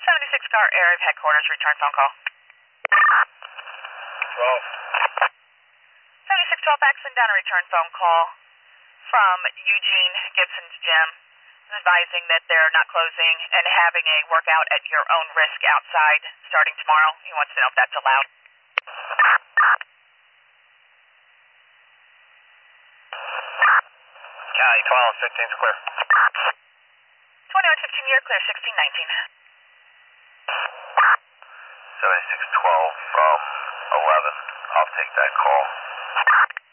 76 car area headquarters, return phone call. 7612 Paxton down a return phone call from Eugene Gibson's gym, advising that they're not closing and having a workout at your own risk outside starting tomorrow. He wants to know if that's allowed. County 12, 15's clear. 2115, you're clear, 1619. 7612 from 11. I'll take that call.